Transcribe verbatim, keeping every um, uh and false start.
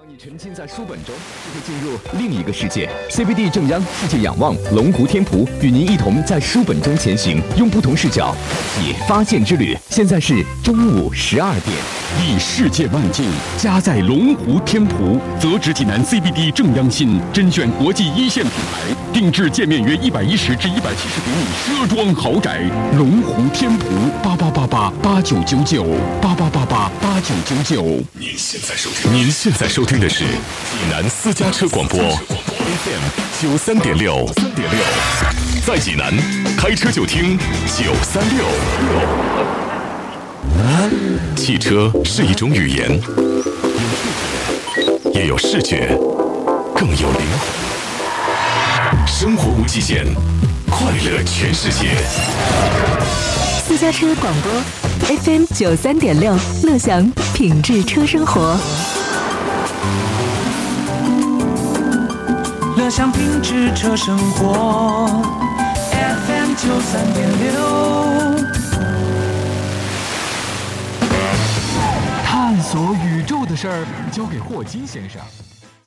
你沉浸在书本中，就会进入另一个世界。C B D 正央世界仰望，龙湖天仆与您一同在书本中前行，用不同视角开启发现之旅。现在是中午十二点。 忆世界万境，家在龙湖天仆，择址济南 C B D 正央心，甄选国际一线品牌，定制界面约一百一十至一百七十平米奢装豪宅。龙湖天仆八八八八八九九九八八八八八九九九。 您现在收听，您现在收听的是济南私家车广播 F M 九三点六，三点六，在济南开车就听九三六。汽车是一种语言，也有视觉，更有灵魂。生活无极限，快乐全世界。 私家车广播 F M 九三点六，乐享品质车生活。 乐享品质车生活 F M 九三点六。 探索宇宙的事儿交给霍金先生。